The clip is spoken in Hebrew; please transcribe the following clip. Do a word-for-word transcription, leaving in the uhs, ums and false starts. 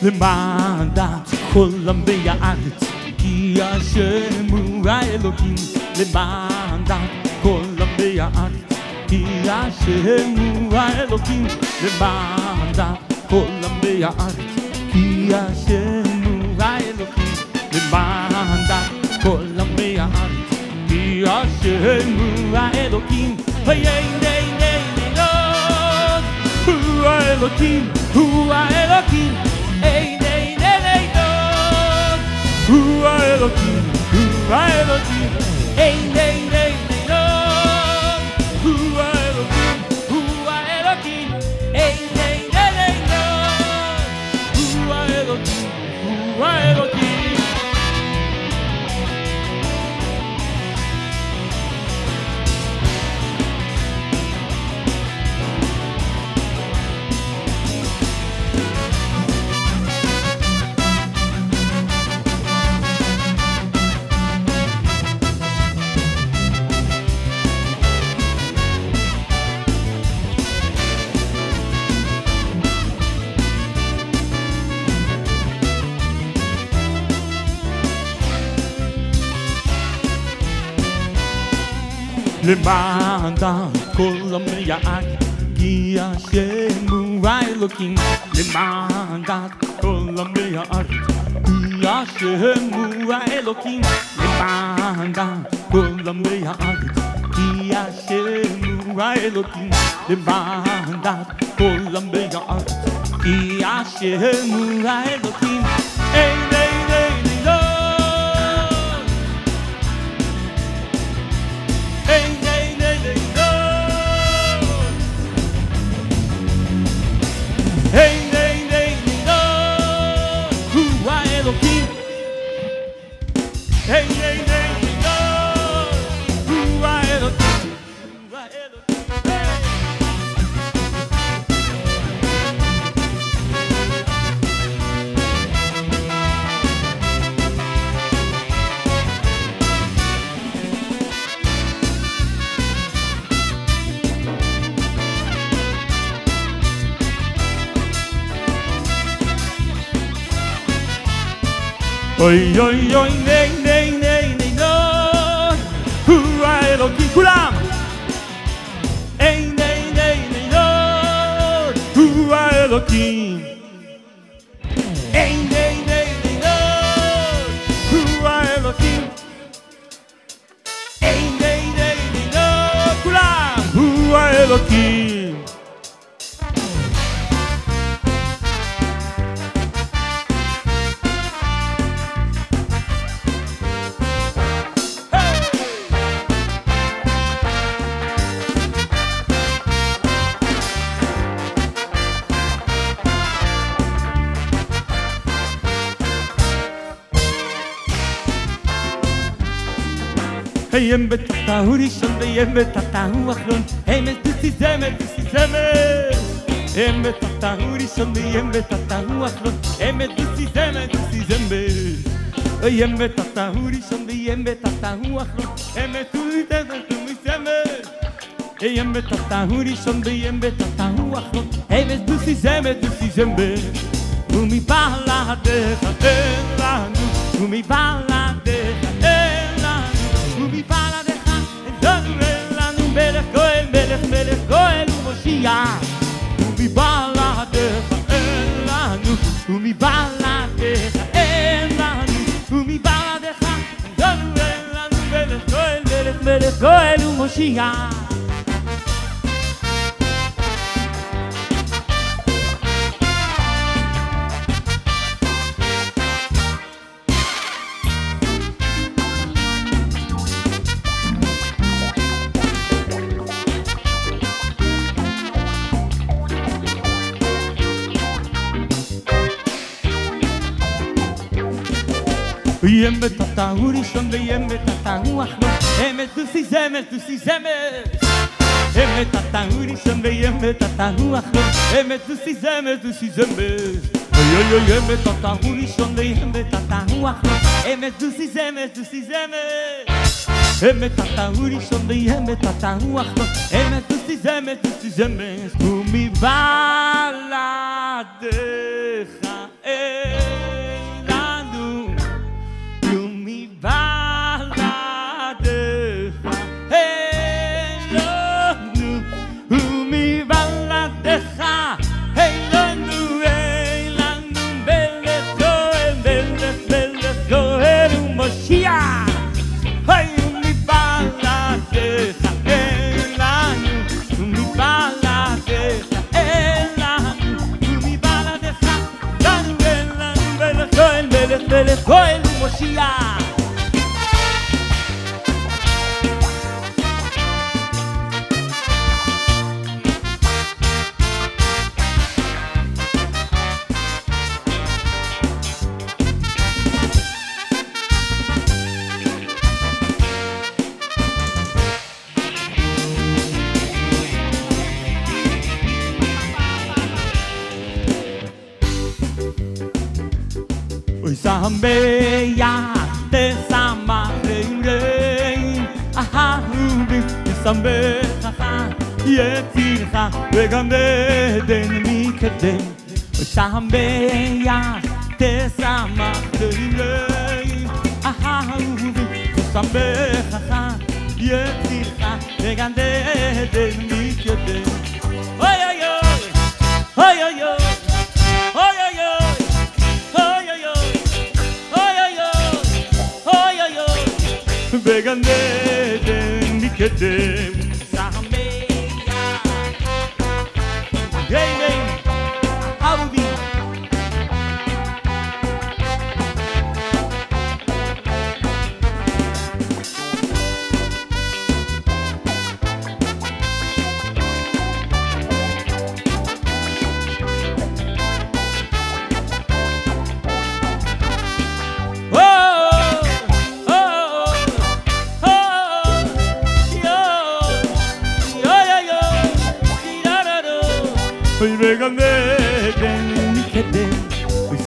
למען דת עולם בארץ כי השם הוא האלוקים למען דת עולם בארץ כי השם הוא האלוקים למען דת עולם בארץ כי השם הוא האלוקים למען דת עולם בארץ כי השם הוא האלוקים ויין די די נילון הוא האלוקים הוא האלוקים אין אין אין נילון הוא האלוקים הוא האלוקים אין אין אין נילון הוא האלוקים הוא האלוקים אין אין אין נילון הוא האלוקים הוא האלוקים למען דת עולם בארץ כי השם הוא האלוקים למען דת עולם בארץ כי השם הוא האלוקים למען דת עולם בארץ כי השם הוא האלוקים למען דת עולם בארץ כי השם הוא האלוקים אין אין אין נילון אין אין אין נילון אין אין אין נילון הוא האלוקים אין אין אין נילון הוא האלוקים הוא האלוקים אוי אוי אוי ני ני ני ני נו הוא האלוקים כולם אי ני ני ני נו הוא האלוקים אי ני ני ני נו הוא האלוקים אי ני ני ני נו כולם הוא האלוקים Hem betata horizon de hem betata huachlon hem estusi zemer estusi zemer hem betata horizon de hem betata huachlon hem estusi zemer estusi zemer hem betata horizon de hem betata huachlon hem estusi zemer estusi zemer hem betata horizon de hem betata huachlon hem estusi zemer estusi zemer umi bala de elanu umi bala de ומבעלדך אדונו לנו מלך כהן מלך מלך כהן ומושיע ומבעלדך אין לנו ומבעלדך אין לנו ומבעלדך אדונו לנו מלך כהן מלך מלך כהן ומושיע Yem betata horizon de yem betata huachlo em estusi zemer estusi zemer em betata horizon de yem betata huachlo em estusi zemer estusi zemer oy oy oy yem betata horizon de yem betata huachlo em estusi zemer estusi zemer em betata horizon de yem betata huachlo em estusi zemer estusi zemer umi baladecha לנו ומבלעדיך, אלוהינו ומבלעדיך, אלוהינו, אלוהינו, מלך גואל, מלך מלך גואל ומושיע. היי ומבלעדיך, אלוהינו ומבלעדיך, אלוהינו ומבלעדיך, לנו אלוהינו מלך גואל, מלך מלך גואל ומושיע. Oi sambeach tesamach rein ahavi sambecha yetircha vegam eden mikdem Oi sambeach tesamach rein ahavi sambecha yetircha vegam eden mikdem Oy oy oy oy oy oy oy oy oy בגן עדן מקדם סמיה גיימן אהובי בגן עדן מקדם